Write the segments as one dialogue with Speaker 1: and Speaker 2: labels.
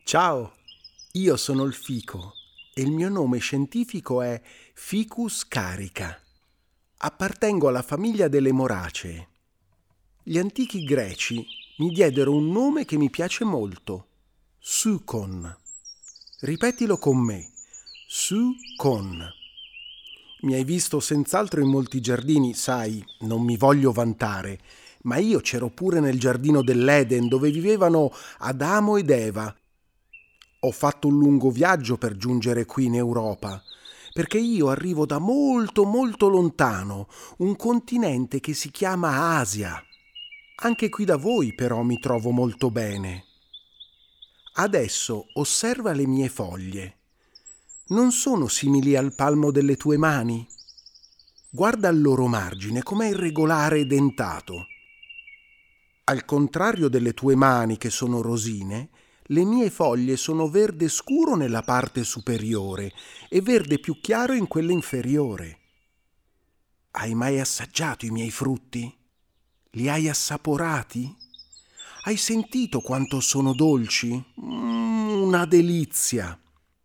Speaker 1: Ciao, io sono il fico e il mio nome scientifico è Ficus carica. Appartengo alla famiglia delle moracee. Gli antichi greci mi diedero un nome che mi piace molto, Sukon. Ripetilo con me, Sukon. Mi hai visto senz'altro in molti giardini, sai, non mi voglio vantare, ma io c'ero pure nel giardino dell'Eden dove vivevano Adamo ed Eva. Ho fatto un lungo viaggio per giungere qui in Europa, perché io arrivo da molto molto lontano, un continente che si chiama Asia. Anche qui da voi però mi trovo molto bene. Adesso osserva le mie foglie. Non sono simili al palmo delle tue mani? Guarda il loro margine, com'è irregolare e dentato. Al contrario delle tue mani che sono rosine, le mie foglie sono verde scuro nella parte superiore e verde più chiaro in quella inferiore. Hai mai assaggiato i miei frutti? Li hai assaporati? Hai sentito quanto sono dolci? Una delizia!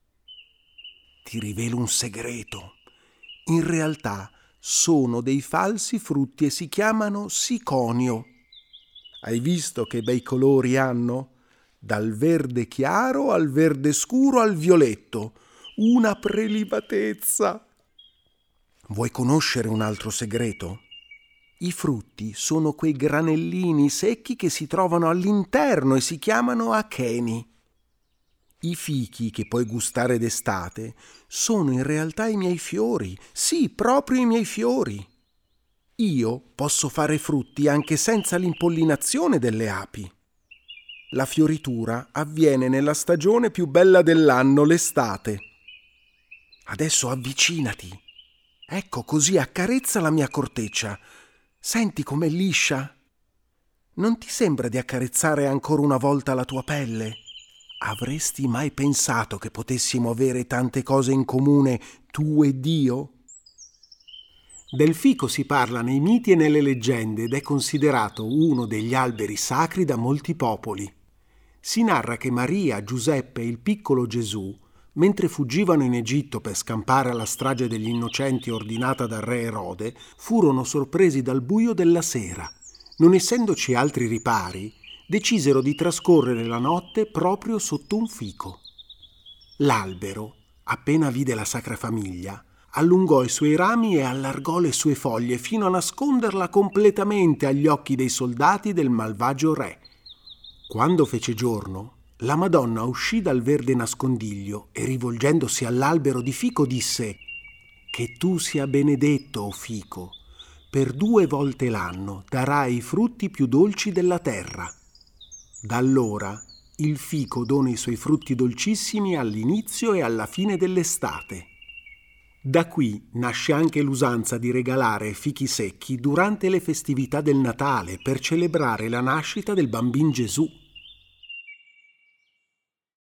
Speaker 1: Ti rivelo un segreto. In realtà sono dei falsi frutti e si chiamano siconio. Hai visto che bei colori hanno? Dal verde chiaro al verde scuro al violetto. Una prelibatezza! Vuoi conoscere un altro segreto? I frutti sono quei granellini secchi che si trovano all'interno e si chiamano acheni. I fichi che puoi gustare d'estate sono in realtà i miei fiori, sì, proprio i miei fiori. Io posso fare frutti anche senza l'impollinazione delle api. La fioritura avviene nella stagione più bella dell'anno, l'estate. Adesso avvicinati. Ecco, così accarezza la mia corteccia. Senti com'è liscia? Non ti sembra di accarezzare ancora una volta la tua pelle? Avresti mai pensato che potessimo avere tante cose in comune, tu e Dio? Del fico si parla nei miti e nelle leggende ed è considerato uno degli alberi sacri da molti popoli. Si narra che Maria, Giuseppe e il piccolo Gesù, mentre fuggivano in Egitto per scampare alla strage degli innocenti ordinata dal re Erode, furono sorpresi dal buio della sera. Non essendoci altri ripari, decisero di trascorrere la notte proprio sotto un fico. L'albero, appena vide la Sacra Famiglia, allungò i suoi rami e allargò le sue foglie fino a nasconderla completamente agli occhi dei soldati del malvagio re. Quando fece giorno, la Madonna uscì dal verde nascondiglio e rivolgendosi all'albero di fico disse: «Che tu sia benedetto, o fico, per 2 volte l'anno darai i frutti più dolci della terra». Da allora il fico dona i suoi frutti dolcissimi all'inizio e alla fine dell'estate. Da qui nasce anche l'usanza di regalare fichi secchi durante le festività del Natale per celebrare la nascita del bambin Gesù.